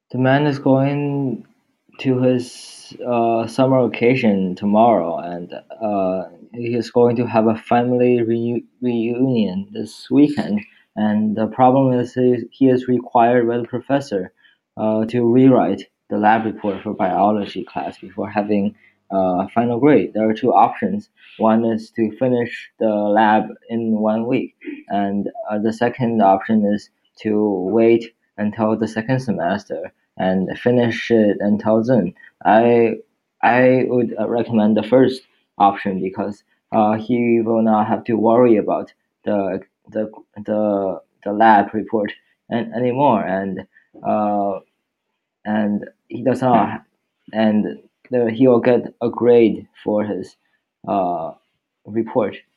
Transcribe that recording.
The man is going to his summer vacation tomorrow, and he is going to have a family reunion this weekend. And the problem is he is required by the professor to rewrite the lab report for biology class before having final grade. There are two options. One is to finish the lab in 1 week, and the second option is to wait until the second semester and finish it until then. I I would recommend the first option because he will not have to worry about the the the lab report anymore, uh, and he does not, and he will get a grade for his uh, report.